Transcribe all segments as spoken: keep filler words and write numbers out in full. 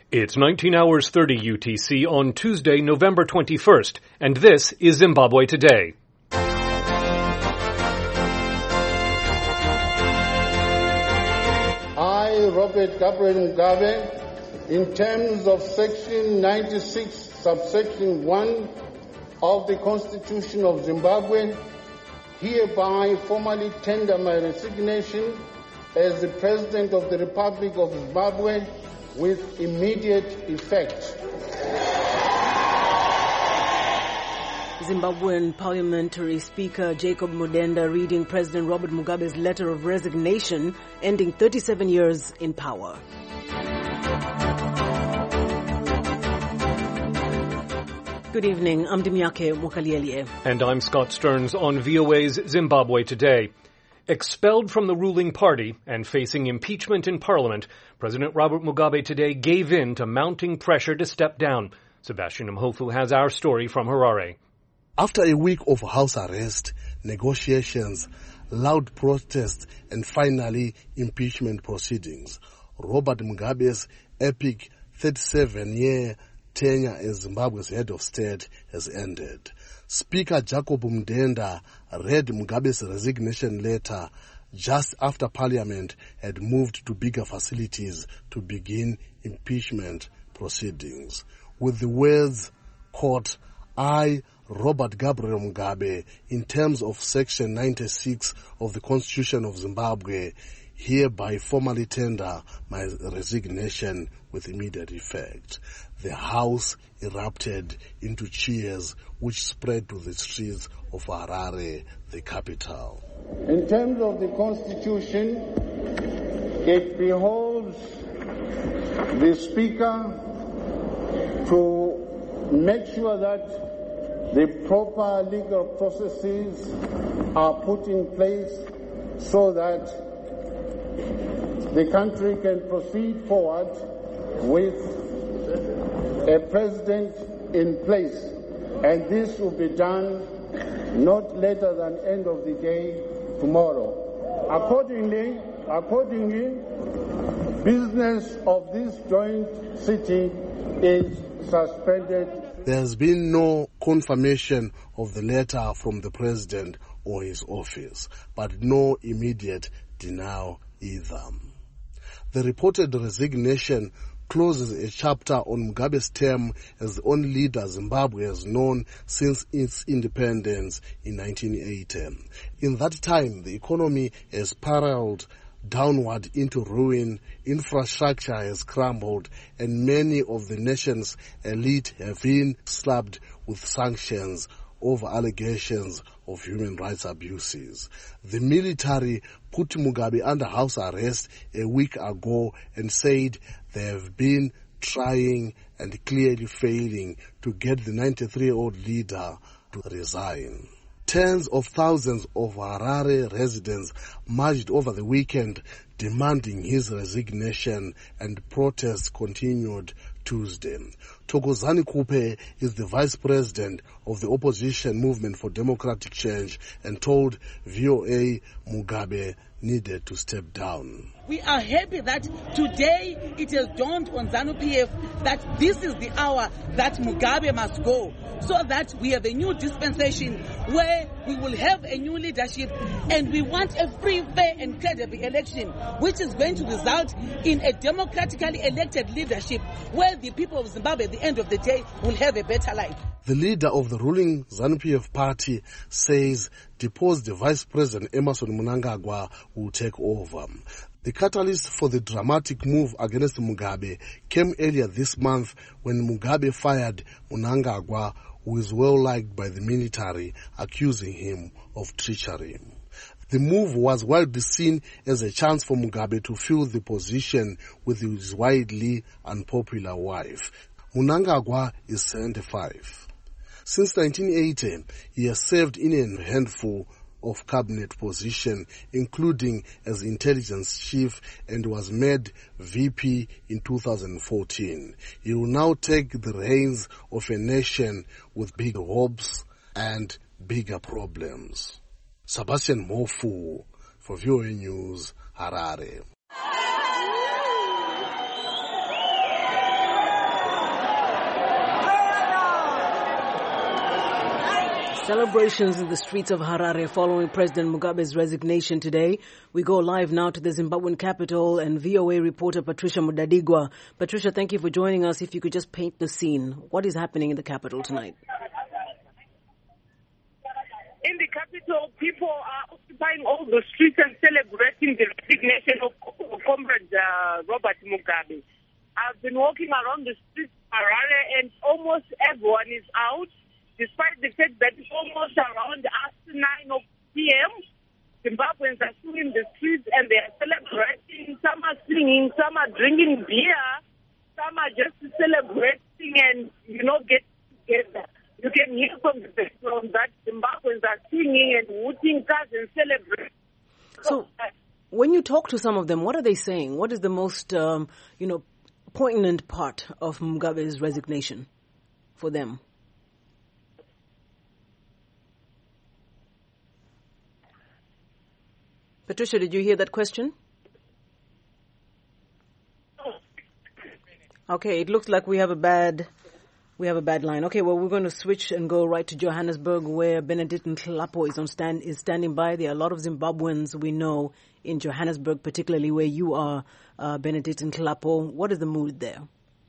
It's nineteen hours thirty U T C on Tuesday, November twenty-first, and this is Zimbabwe Today. I, Robert Gabriel Mugabe, in terms of Section ninety-six, subsection one of the Constitution of Zimbabwe, hereby formally tender my resignation as the President of the Republic of Zimbabwe with immediate effect. Zimbabwean Parliamentary Speaker Jacob Mudenda reading President Robert Mugabe's letter of resignation, ending thirty-seven years in power. Good evening, I'm Dimyake Mukalielye. And I'm Scott Stearns on V O A's Zimbabwe Today. Expelled from the ruling party and facing impeachment in Parliament, President Robert Mugabe today gave in to mounting pressure to step down. Sebastian Mhofu has our story from Harare. After a week of house arrest, negotiations, loud protests, and finally impeachment proceedings, Robert Mugabe's epic thirty-seven-year tenure as Zimbabwe's head of state has ended. Speaker Jacob Mudenda read Mugabe's resignation letter just after Parliament had moved to bigger facilities to begin impeachment proceedings. With the words, quote, I, Robert Gabriel Mugabe, in terms of Section ninety-six of the Constitution of Zimbabwe, hereby formally tender my resignation with immediate effect. The House erupted into cheers which spread to the streets of Harare, the capital. In terms of the Constitution, it beholds the Speaker to make sure that the proper legal processes are put in place so that the country can proceed forward with a president in place. And this will be done not later than end of the day tomorrow. Accordingly, accordingly, business of this joint sitting is suspended. There has been no confirmation of the letter from the president or his office, but no immediate denial either. The reported resignation closes a chapter on Mugabe's term as the only leader Zimbabwe has known since its independence in nineteen eighty. In that time, the economy has spiraled downward into ruin, infrastructure has crumbled, and many of the nation's elite have been slapped with sanctions over allegations of human rights abuses. The military put Mugabe under house arrest a week ago and said they have been trying and clearly failing to get the ninety-three-year-old leader to resign. Tens of thousands of Harare residents marched over the weekend demanding his resignation, and protests continued Tuesday. Thokozani Kupe is the vice president of the opposition movement for democratic change and told V O A Mugabe needed to step down. We are happy that today it has dawned on ZANU-P F that this is the hour that Mugabe must go, so that we have a new dispensation where we will have a new leadership, and we want a free, fair and credible election, which is going to result in a democratically elected leadership where the people of Zimbabwe at the end of the day will have a better life. The leader of the ruling ZANU-P F party says deposed Vice President Emmerson Mnangagwa will take over. The catalyst for the dramatic move against Mugabe came earlier this month when Mugabe fired Mnangagwa, who is well liked by the military, accusing him of treachery. The move was widely seen as a chance for Mugabe to fill the position with his widely unpopular wife. Mnangagwa is seventy-five. Since nineteen eighty, he has served in a handful of cabinet positions, including as intelligence chief, and was made V P in two thousand fourteen. He will now take the reins of a nation with big hopes and bigger problems. Sebastian Mhofu for V O A News, Harare. Celebrations in the streets of Harare following President Mugabe's resignation today. We go live now to the Zimbabwean capital and V O A reporter Patricia Mudadigwa. Patricia, thank you for joining us. If you could just paint the scene. What is happening in the capital tonight? In the capital, people are occupying all the streets and celebrating the resignation of Comrade uh, Robert Mugabe. I've been walking around the streets of Harare and almost everyone is out. Despite the fact that it's almost around after nine p.m., Zimbabweans are still in the streets and they are celebrating. Some are singing, some are drinking beer, some are just celebrating and, you know, get together. You can hear from the background that Zimbabweans are singing and hooting cars and celebrating. So, when you talk to some of them, what are they saying? What is the most, um, you know, poignant part of Mugabe's resignation for them? Patricia, did you hear that question? Okay, it looks like we have a bad, we have a bad line. Okay, well, we're going to switch and go right to Johannesburg, where Benedict Nhlapo is on stand is standing by. There are a lot of Zimbabweans we know in Johannesburg, particularly where you are, uh, Benedict Nhlapo. What is the mood there?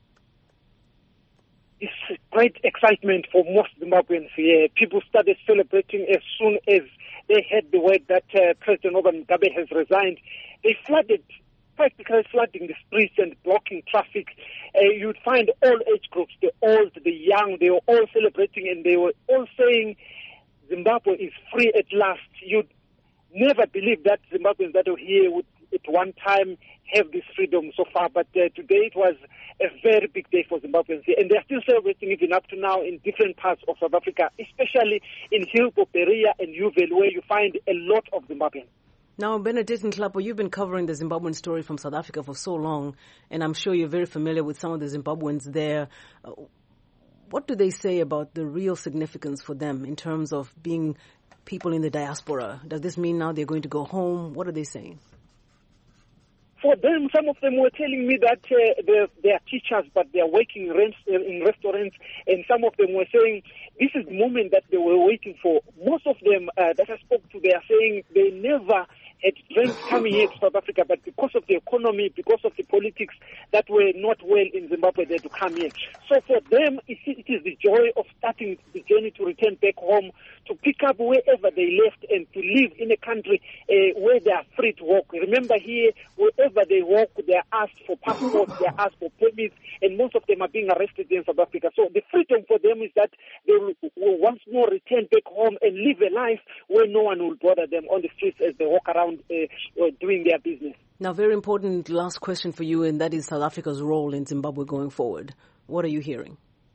It's great excitement for most Zimbabweans here. People started celebrating as soon as they heard the word that uh, President Robert Mugabe has resigned. They flooded, practically flooding the streets and blocking traffic. Uh, you'd find all age groups, the old, the young, they were all celebrating and they were all saying Zimbabwe is free at last. You'd never believe that Zimbabweans that were here would at one time have this freedom so far, but uh, today it was a very big day for Zimbabweans here, and they're still celebrating even up to now in different parts of South Africa, especially in Hillbrow, Berea and Uval, where you find a lot of Zimbabweans. Now, Benedict Nhlapo, you've been covering the Zimbabwean story from South Africa for so long, and I'm sure you're very familiar with some of the Zimbabweans there. Uh, what do they say about the real significance for them in terms of being people in the diaspora? Does this mean now they're going to go home? What are they saying? For them, some of them were telling me that uh, they're, they're teachers, but they're working in, rent, uh, in restaurants, and some of them were saying this is the moment that they were waiting for. Most of them uh, that I spoke to, they are saying they never had dreamt coming here to South Africa, but because of the economy, because of the politics that were not well in Zimbabwe, they had to come here. So for them, it, it is the joy of starting the journey to return back home, to pick up wherever they left and to live in a country uh, where they are free to walk. Remember here, wherever they walk, they are asked for passports, they are asked for permits, and most of them are being arrested in South Africa. So the freedom for them is that they will, will once more return back home and live a life where no one will bother them on the streets as they walk around uh, uh, doing their business. Now, very important last question for you, and that is South Africa's role in Zimbabwe going forward. What are you hearing?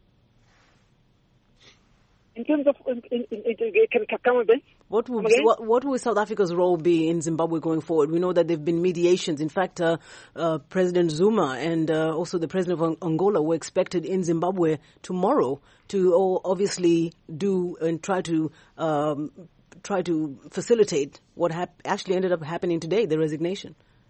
In terms of, in, in, in, can I come again? What will, what, what will South Africa's role be in Zimbabwe going forward? We know that there have been mediations. In fact, uh, uh, President Zuma and uh, also the president of Angola were expected in Zimbabwe tomorrow to all obviously do and try to um, try to facilitate what hap- actually ended up happening today, the resignation.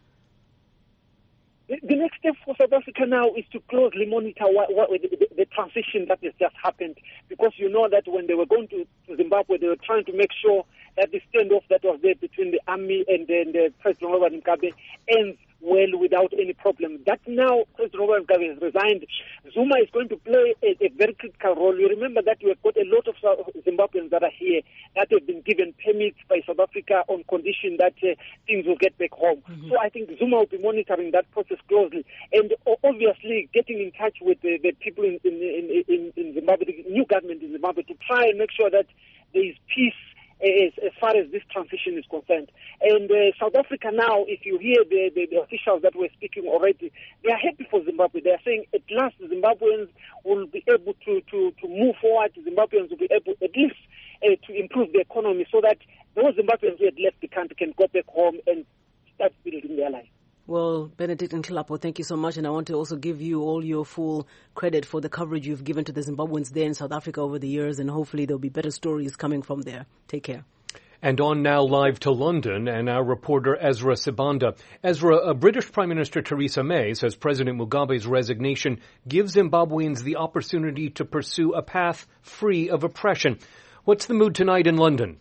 The next step for South Africa now is to closely monitor what, what the, the, the transition that has just happened, because you know that when they were going to, to Zimbabwe, they were trying to make sure that the standoff that was there between the army and, and uh, President Robert Mugabe ends well without any problem. That now President Robert Mugabe has resigned, Zuma is going to play a, a very critical role. You remember that we have got a lot of Zimbabweans that are here that have been given permits by South Africa on condition that uh, things will get back home. Mm-hmm. So I think Zuma will be monitoring that process closely and obviously getting in touch with the, the people in, in, in, in Zimbabwe, the new government in Zimbabwe, to try and make sure that there is peace As, as far as this transition is concerned. And uh, South Africa now, if you hear the, the, the officials that were speaking already, they are happy for Zimbabwe. They are saying at last the Zimbabweans will be able to, to, to move forward. Zimbabweans will be able at least uh, to improve the economy so that those Zimbabweans who had left the country can go back home and start building their life. Well, Benedict Nhlapo, thank you so much. And I want to also give you all your full credit for the coverage you've given to the Zimbabweans there in South Africa over the years. And hopefully there'll be better stories coming from there. Take care. And on now live to London, and our reporter Ezra Sibanda. Ezra, uh, British Prime Minister Theresa May says President Mugabe's resignation gives Zimbabweans the opportunity to pursue a path free of oppression. What's the mood tonight in London?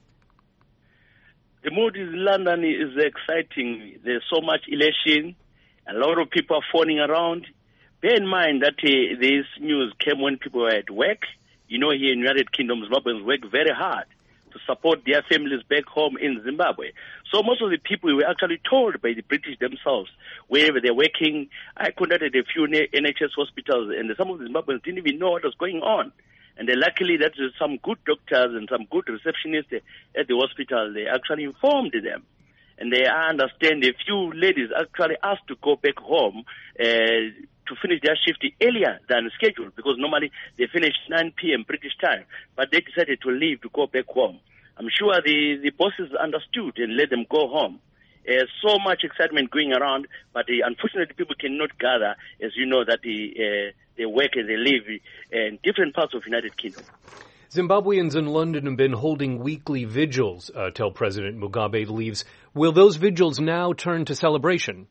The mood in London is exciting. There's so much elation. A lot of people are phoning around. Bear in mind that uh, this news came when people were at work. You know, here in the United Kingdom, Zimbabweans work very hard to support their families back home in Zimbabwe. So most of the people were actually told by the British themselves wherever they're working. I contacted a few N H S hospitals, and some of the Zimbabweans didn't even know what was going on. And they, luckily, that there's some good doctors and some good receptionists at the hospital. They actually informed them. And they understand a few ladies actually asked to go back home uh, to finish their shift earlier than scheduled, because normally they finish nine p.m. British time. But they decided to leave to go back home. I'm sure the, the bosses understood and let them go home. There's so much excitement going around, but uh, unfortunately people cannot gather, as you know, that the, uh, they work and they live in different parts of the United Kingdom. Zimbabweans in London have been holding weekly vigils uh, till President Mugabe leaves. Will those vigils now turn to celebration?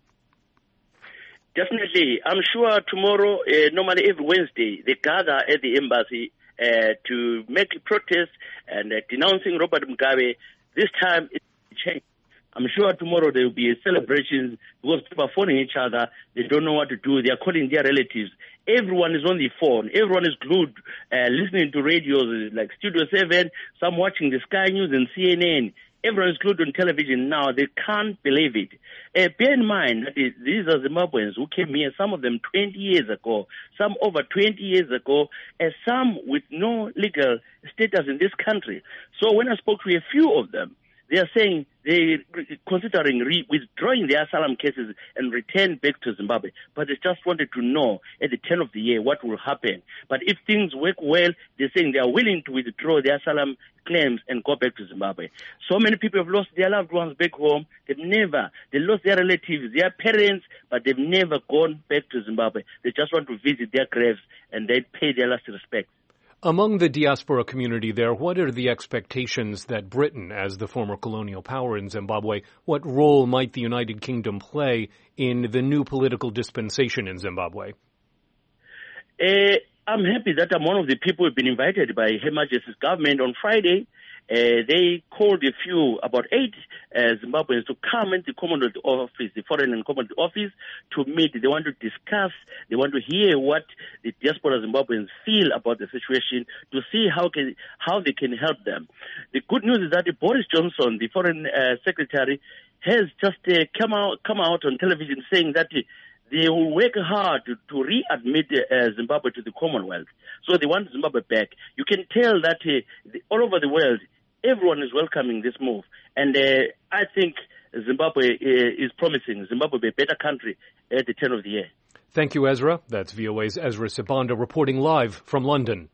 Definitely. I'm sure tomorrow, uh, normally every Wednesday, they gather at the embassy uh, to make a protest and uh, denouncing Robert Mugabe. This time it's changed. I'm sure tomorrow there will be a celebration because people are phoning each other. They don't know what to do. They are calling their relatives. Everyone is on the phone. Everyone is glued, uh, listening to radios like Studio seven, some watching the Sky News and C N N. Everyone is glued on television now. They can't believe it. Uh, bear in mind that it, these are Zimbabweans who came here, some of them twenty years ago, some over twenty years ago, and some with no legal status in this country. So when I spoke to a few of them, they are saying they're considering re- withdrawing their asylum cases and return back to Zimbabwe. But they just wanted to know at the turn of the year what will happen. But if things work well, they're saying they are willing to withdraw their asylum claims and go back to Zimbabwe. So many people have lost their loved ones back home. They've never, they lost their relatives, their parents, but they've never gone back to Zimbabwe. They just want to visit their graves and they pay their last respects. Among the diaspora community there, what are the expectations that Britain, as the former colonial power in Zimbabwe, what role might the United Kingdom play in the new political dispensation in Zimbabwe? Uh, I'm happy that I'm one of the people who have been invited by Her Majesty's government on Friday. Uh, they called a few, about eight uh, Zimbabweans to come into the Commonwealth Office, the Foreign and Commonwealth Office, to meet. They want to discuss, they want to hear what the diaspora Zimbabweans feel about the situation, to see how can, how they can help them. The good news is that Boris Johnson, the Foreign uh, Secretary, has just uh, come out come out on television saying that uh, they will work hard to, to readmit uh, Zimbabwe to the Commonwealth. So they want Zimbabwe back. You can tell that uh, the, all over the world, everyone is welcoming this move. And uh, I think Zimbabwe uh, is promising. Zimbabwe will be a better country at the turn of the year. Thank you, Ezra. That's V O A's Ezra Sibanda reporting live from London.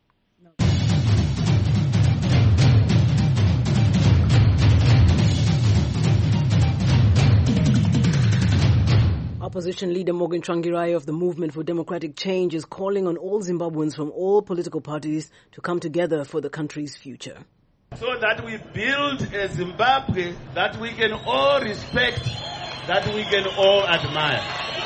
Opposition leader Morgan Tsvangirai of the Movement for Democratic Change is calling on all Zimbabweans from all political parties to come together for the country's future. So that we build a Zimbabwe that we can all respect, that we can all admire.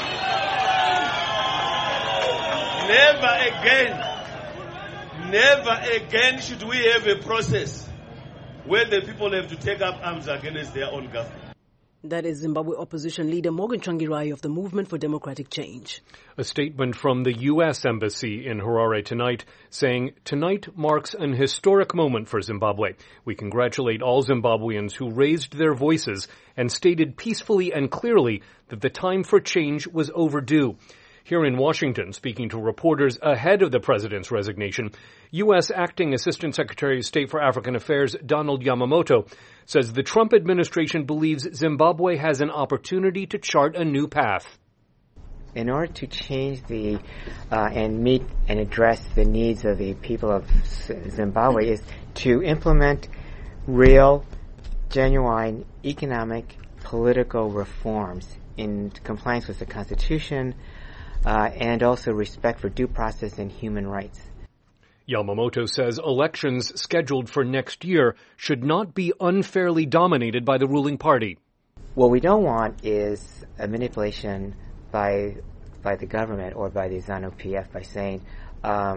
Never again, never again should we have a process where the people have to take up arms against their own government. That is Zimbabwe opposition leader Morgan Tsvangirai of the Movement for Democratic Change. A statement from the U S Embassy in Harare tonight saying, "Tonight marks an historic moment for Zimbabwe. We congratulate all Zimbabweans who raised their voices and stated peacefully and clearly that the time for change was overdue." Here in Washington, speaking to reporters ahead of the president's resignation, U S Acting Assistant Secretary of State for African Affairs Donald Yamamoto says the Trump administration believes Zimbabwe has an opportunity to chart a new path. In order to change the uh, and meet and address the needs of the people of Zimbabwe is to implement real, genuine economic, political reforms in compliance with the Constitution, Uh, and also respect for due process and human rights. Yamamoto says elections scheduled for next year should not be unfairly dominated by the ruling party. What we don't want is a manipulation by by the government or by the ZANU-P F by saying um,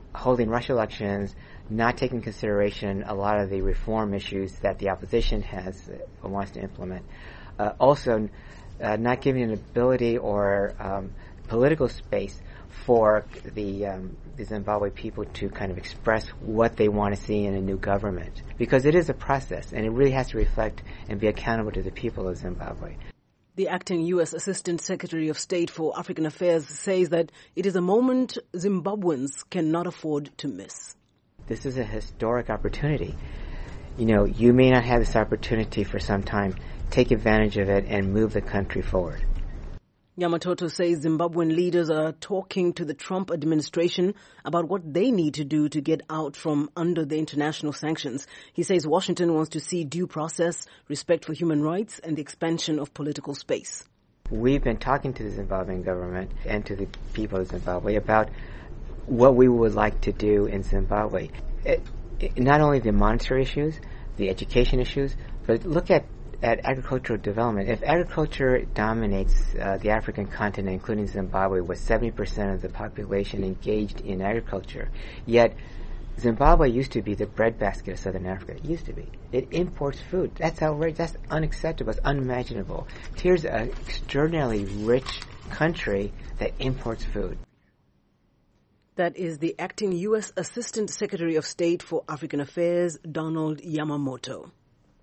holding rush elections, not taking into consideration a lot of the reform issues that the opposition has uh, wants to implement. Uh, also, uh, not giving an ability or um, political space for the, um, the Zimbabwe people to kind of express what they want to see in a new government. Because it is a process, and it really has to reflect and be accountable to the people of Zimbabwe. The acting U S Assistant Secretary of State for African Affairs says that it is a moment Zimbabweans cannot afford to miss. This is a historic opportunity. You know, you may not have this opportunity for some time. Take advantage of it and move the country forward. Yamatoto says Zimbabwean leaders are talking to the Trump administration about what they need to do to get out from under the international sanctions. He says Washington wants to see due process, respect for human rights, and the expansion of political space. We've been talking to the Zimbabwean government and to the people of Zimbabwe about what we would like to do in Zimbabwe. It, it, not only the monetary issues, the education issues, but look at at agricultural development. If agriculture dominates uh, the African continent, including Zimbabwe, with seventy percent of the population engaged in agriculture, yet Zimbabwe used to be the breadbasket of Southern Africa. It used to be. It imports food. That's outrageous. That's unacceptable. It's unimaginable. Here's an extraordinarily rich country that imports food. That is the acting U S Assistant Secretary of State for African Affairs, Donald Yamamoto.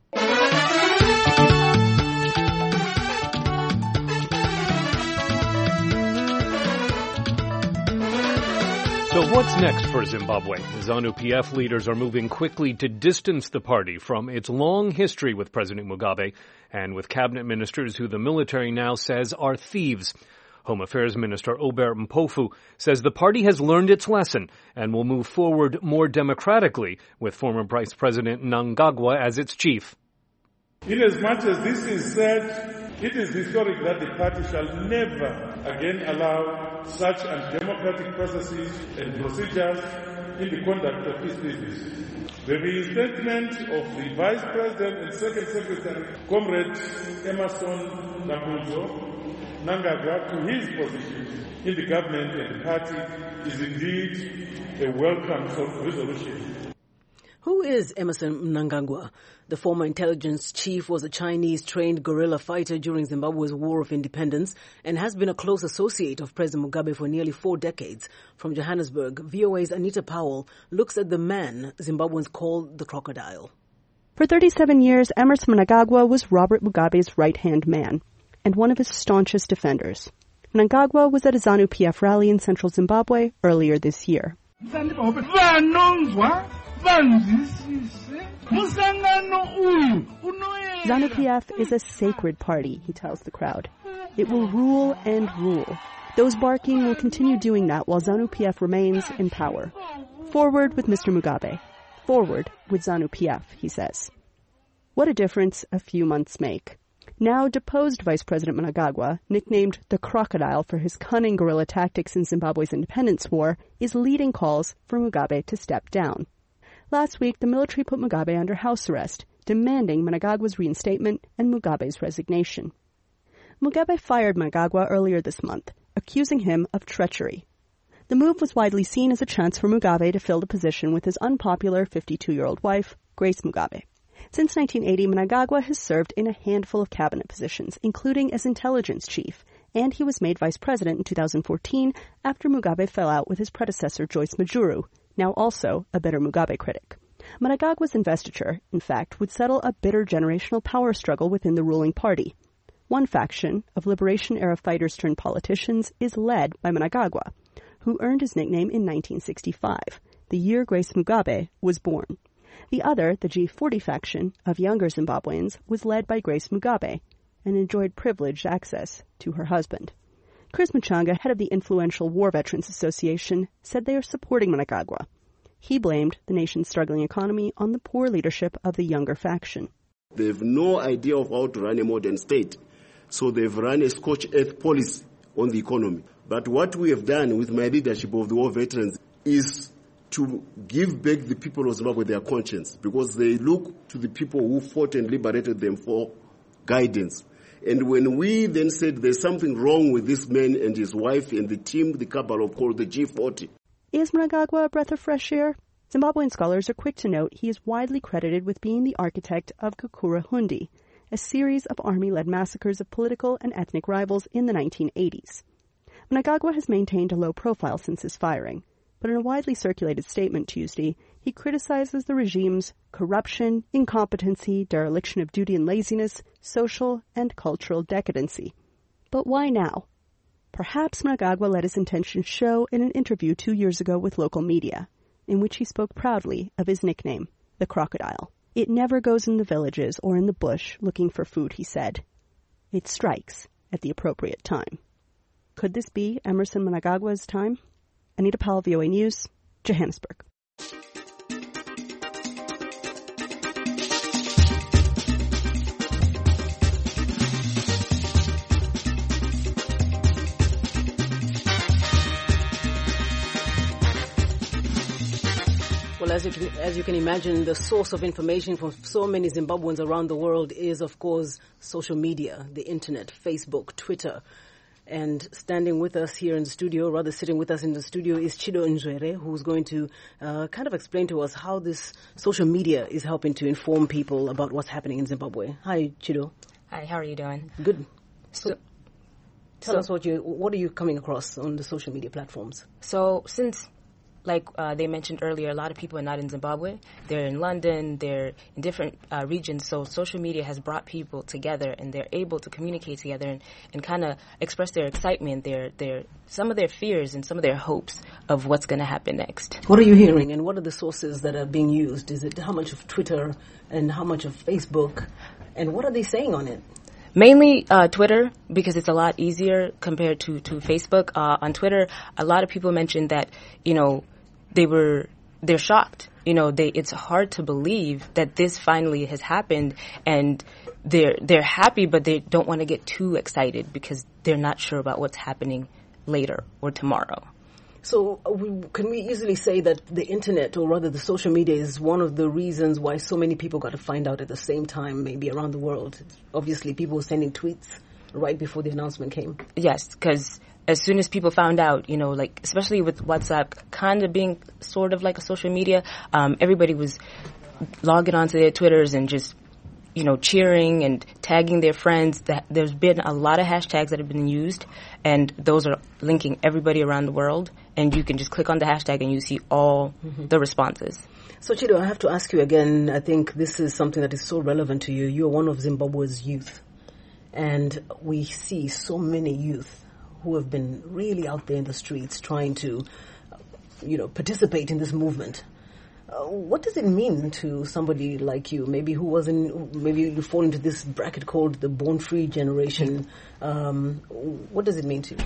So what's next for Zimbabwe? ZANU-P F leaders are moving quickly to distance the party from its long history with President Mugabe and with cabinet ministers who the military now says are thieves. Home Affairs Minister Obert Mpofu says the party has learned its lesson and will move forward more democratically with former Vice President Mnangagwa as its chief. Inasmuch as this is said, it is historic that the party shall never again allow such undemocratic processes and procedures in the conduct of its business. The reinstatement of the Vice President and Second Secretary, Comrade Emerson Nabuzo Mnangagwa, to his position in the government and the party is indeed a welcome resolution. Who is Emerson Mnangagwa? The former intelligence chief was a Chinese-trained guerrilla fighter during Zimbabwe's War of Independence and has been a close associate of President Mugabe for nearly four decades. From Johannesburg, V O A's Anita Powell looks at the man Zimbabweans call the crocodile. For thirty-seven years, Emerson Mnangagwa was Robert Mugabe's right-hand man and one of his staunchest defenders. Mnangagwa was at a ZANU-P F rally in central Zimbabwe earlier this year. ZANU-P F is a sacred party, he tells the crowd. It will rule and rule. Those barking will continue doing that while ZANU-P F remains in power. Forward with Mister Mugabe. Forward with ZANU-P F, he says. What a difference a few months make. Now deposed Vice President Mnangagwa, nicknamed the Crocodile for his cunning guerrilla tactics in Zimbabwe's independence war, is leading calls for Mugabe to step down. Last week, the military put Mugabe under house arrest, demanding Mnangagwa's reinstatement and Mugabe's resignation. Mugabe fired Mnangagwa earlier this month, accusing him of treachery. The move was widely seen as a chance for Mugabe to fill the position with his unpopular fifty-two-year-old wife, Grace Mugabe. Since nineteen eighty, Mnangagwa has served in a handful of cabinet positions, including as intelligence chief, and he was made vice president in two thousand fourteen after Mugabe fell out with his predecessor Joyce Majuru, now also a bitter Mugabe critic. Mnangagwa's investiture, in fact, would settle a bitter generational power struggle within the ruling party. One faction of liberation-era fighters turned politicians is led by Mnangagwa, who earned his nickname in nineteen sixty-five, the year Grace Mugabe was born. The other, the G forty faction of younger Zimbabweans, was led by Grace Mugabe and enjoyed privileged access to her husband. Chris Muchanga, head of the influential War Veterans Association, said they are supporting Mnangagwa. He blamed the nation's struggling economy on the poor leadership of the younger faction. They have no idea of how to run a modern state, so they've run a scorched earth policy on the economy. But what we have done with my leadership of the war veterans is to give back the people of Zimbabwe their conscience, because they look to the people who fought and liberated them for guidance. And when we then said there's something wrong with this man and his wife and the team, the cabal called the G forty. Is Mnangagwa a breath of fresh air? Zimbabwean scholars are quick to note he is widely credited with being the architect of Kakura-Hundi, a series of army-led massacres of political and ethnic rivals in the nineteen eighties. Mnangagwa has maintained a low profile since his firing, but in a widely circulated statement Tuesday, he criticizes the regime's corruption, incompetency, dereliction of duty and laziness, social and cultural decadency. But why now? Perhaps Mnangagwa let his intentions show in an interview two years ago with local media, in which he spoke proudly of his nickname, the crocodile. It never goes in the villages or in the bush looking for food, he said. It strikes at the appropriate time. Could this be Emmerson Mnangagwa's time? Anita Powell, V O A News, Johannesburg. Well, as you, can, as you can imagine, the source of information for so many Zimbabweans around the world is, of course, social media, the internet, Facebook, Twitter. And standing with us here in the studio, rather sitting with us in the studio, is Chido Njere, who's going to uh, kind of explain to us how this social media is helping to inform people about what's happening in Zimbabwe. Hi, Chido. Hi, how are you doing? Good. So, so tell so, us what you what are you coming across on the social media platforms? So since, like uh, they mentioned earlier, a lot of people are not in Zimbabwe. They're in London. They're in different uh, regions. So social media has brought people together, and they're able to communicate together and, and kind of express their excitement, their their some of their fears and some of their hopes of what's going to happen next. What are you hearing, and what are the sources that are being used? Is it how much of Twitter and how much of Facebook, and what are they saying on it? Mainly uh, Twitter, because it's a lot easier compared to, to Facebook. Uh, on Twitter, a lot of people mentioned that, you know, they were, they're shocked. You know, they, it's hard to believe that this finally has happened, and they're, they're happy, but they don't want to get too excited because they're not sure about what's happening later or tomorrow. So uh, we, can we easily say that the internet, or rather the social media, is one of the reasons why so many people got to find out at the same time, maybe around the world? Obviously, people were sending tweets right before the announcement came. Yes, because as soon as people found out, you know, like, especially with WhatsApp kind of being sort of like a social media, um, everybody was logging onto their Twitters and just, you know, cheering and tagging their friends. That there's been a lot of hashtags that have been used, and those are linking everybody around the world. And you can just click on the hashtag and you see all mm-hmm. the responses. So, Chido, I have to ask you again. I think this is something that is so relevant to you. You're one of Zimbabwe's youth, and we see so many youth who have been really out there in the streets trying to, you know, participate in this movement. Uh, what does it mean to somebody like you, maybe who was in, maybe you fall into this bracket called the born-free generation? Um, what does it mean to you?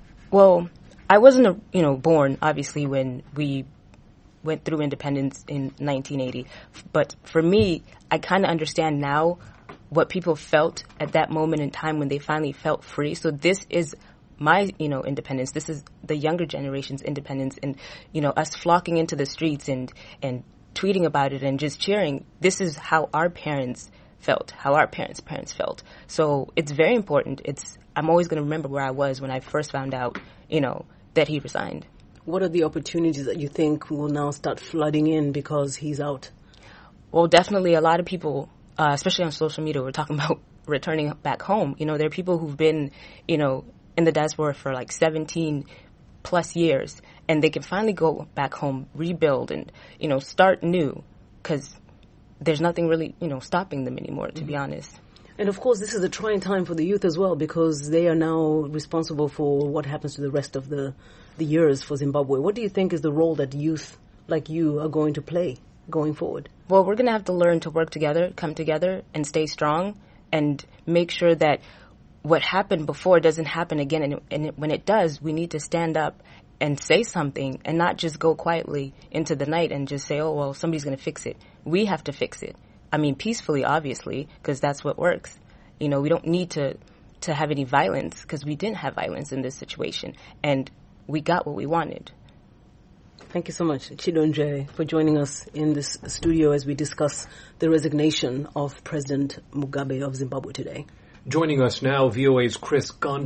Well, I wasn't, a, you know, born, obviously, when we went through independence in nineteen eighty. But for me, I kind of understand now what people felt at that moment in time when they finally felt free. So this is my, you know, independence. This is the younger generation's independence, and, you know, us flocking into the streets and, and tweeting about it and just cheering. This is how our parents felt, how our parents' parents felt. So it's very important. It's, I'm always going to remember where I was when I first found out, you know, that he resigned. What are the opportunities that you think will now start flooding in because he's out? Well, definitely a lot of people, uh, especially on social media, we're talking about returning back home. You know, there are people who've been, you know, in the diaspora for like seventeen plus years, and they can finally go back home, rebuild, and, you know, start new, because there's nothing really, you know, stopping them anymore, to mm-hmm. be honest. And of course, this is a trying time for the youth as well, because they are now responsible for what happens to the rest of the, the years for Zimbabwe. What do you think is the role that youth like you are going to play going forward? Well, we're going to have to learn to work together, come together, and stay strong, and make sure that what happened before doesn't happen again. And, and it, when it does, we need to stand up and say something, and not just go quietly into the night and just say, oh, well, somebody's going to fix it. We have to fix it. I mean, peacefully, obviously, because that's what works. You know, we don't need to, to have any violence, because we didn't have violence in this situation, and we got what we wanted. Thank you so much, Chido Njere, for joining us in this studio as we discuss the resignation of President Mugabe of Zimbabwe today. Joining us now, V O A's Chris Gonde.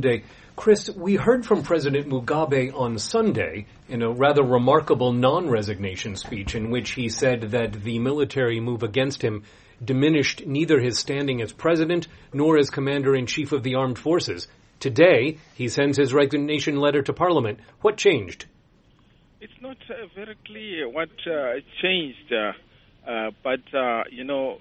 Chris, we heard from President Mugabe on Sunday in a rather remarkable non-resignation speech in which he said that the military move against him diminished neither his standing as president nor as commander-in-chief of the armed forces. Today, he sends his resignation letter to Parliament. What changed? It's not uh, very clear what uh, changed, uh, uh, but, uh, you know,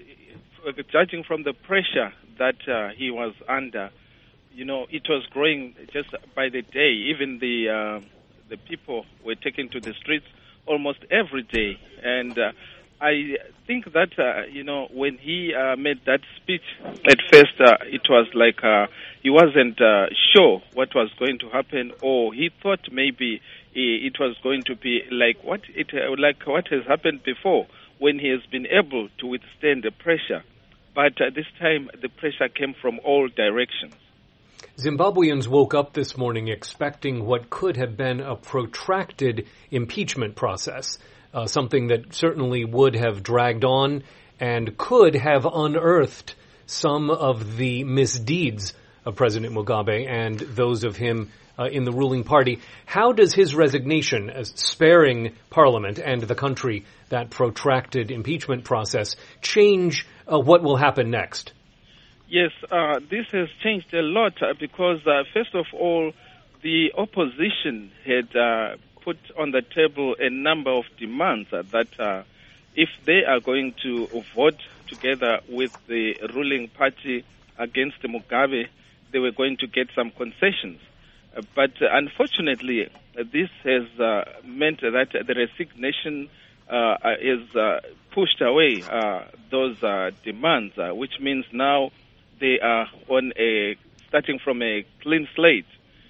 judging from the pressure that uh, he was under, you know, it was growing just by the day. Even the uh, the people were taken to the streets almost every day. And uh, I think that, uh, you know, when he uh, made that speech, at first uh, it was like uh, he wasn't uh, sure what was going to happen, or he thought maybe it was going to be like what it uh, like what has happened before when he has been able to withstand the pressure. But uh, this time the pressure came from all directions. Zimbabweans woke up this morning expecting what could have been a protracted impeachment process, uh, something that certainly would have dragged on and could have unearthed some of the misdeeds of President Mugabe and those of him uh, in the ruling party. How does his resignation, as sparing Parliament and the country that protracted impeachment process, change uh, what will happen next? Yes, uh, this has changed a lot uh, because, uh, first of all, the opposition had uh, put on the table a number of demands uh, that uh, if they are going to vote together with the ruling party against Mugabe, they were going to get some concessions. Uh, but uh, unfortunately, uh, this has uh, meant that the resignation uh, is uh, pushed away uh, those uh, demands, uh, which means now they are on a starting from a clean slate.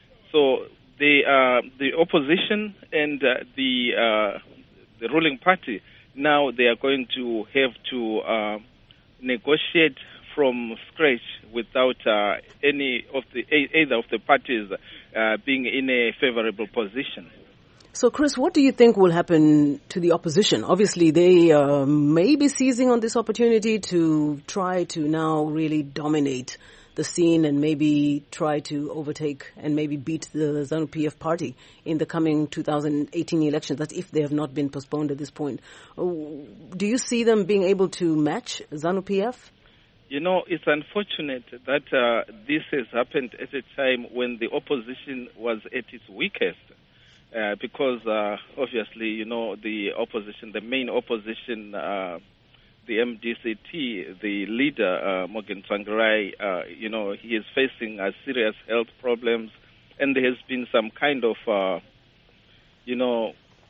So the uh, the opposition and uh, the uh, the ruling party now they are going to have to uh, negotiate from scratch without uh, any of the either of the parties uh, being in a favorable position. So, Chris, what do you think will happen to the opposition? Obviously, they uh, may be seizing on this opportunity to try to now really dominate the scene and maybe try to overtake and maybe beat the ZANU-P F party in the coming two thousand eighteen elections. That's if they have not been postponed at this point. Do you see them being able to match ZANU-P F? You know, it's unfortunate that uh, this has happened at a time when the opposition was at its weakest. Uh, because uh, obviously, you know, the opposition, the main opposition, uh, the M D C T, the leader, uh, Morgan Tsvangirai, uh, you know, he is facing uh, serious health problems, and there has been some kind of, uh, you know,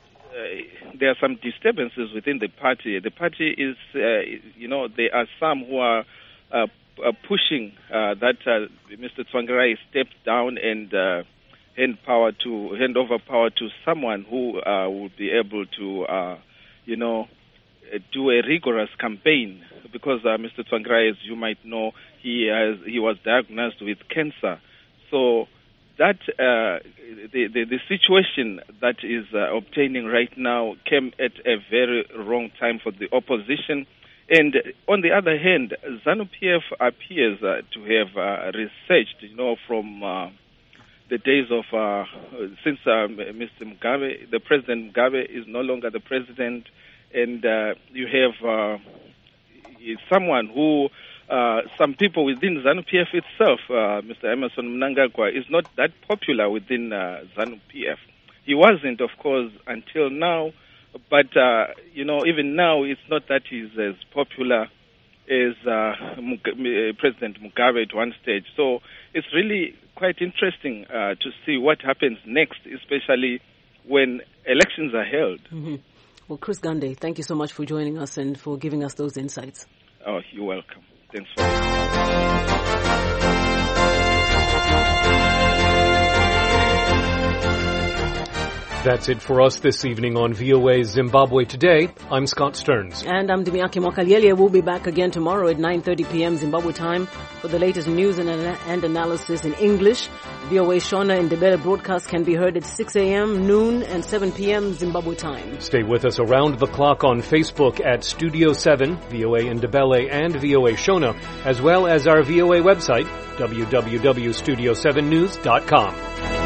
uh, there are some disturbances within the party. The party is, uh, you know, there are some who are uh, uh, pushing uh, that uh, Mister Tsvangirai stepped down and uh, hand power to hand over power to someone who uh, will be able to, uh, you know, do a rigorous campaign. Because uh, Mister Tsvangirai, as you might know, he has he was diagnosed with cancer. So that uh, the, the the situation that is uh, obtaining right now came at a very wrong time for the opposition. And on the other hand, ZANU-P F appears uh, to have uh, researched, you know, from uh, the days of, uh, since uh, Mister Mugabe, the President Mugabe is no longer the president, and uh, you have uh, someone who, uh, some people within ZANU-P F itself, uh, Mister Emmerson Mnangagwa, is not that popular within uh, ZANU-P F. He wasn't, of course, until now, but, uh, you know, even now it's not that he's as popular as uh, Mug- President Mugabe at one stage. So it's really quite interesting uh, to see what happens next, especially when elections are held. Mm-hmm. Well, Chris Gande, thank you so much for joining us and for giving us those insights. Oh, you're welcome. Thanks for listening. That's it for us this evening on V O A Zimbabwe Today. I'm Scott Stearns. And I'm Dimiaki Mwakaliele. We'll be back again tomorrow at nine thirty p.m. Zimbabwe time for the latest news and, and analysis in English. V O A Shona and Ndebele broadcast can be heard at six a.m., noon, and seven p.m. Zimbabwe time. Stay with us around the clock on Facebook at Studio seven, V O A Ndebele and V O A Shona, as well as our V O A website, w w w dot studio seven news dot com.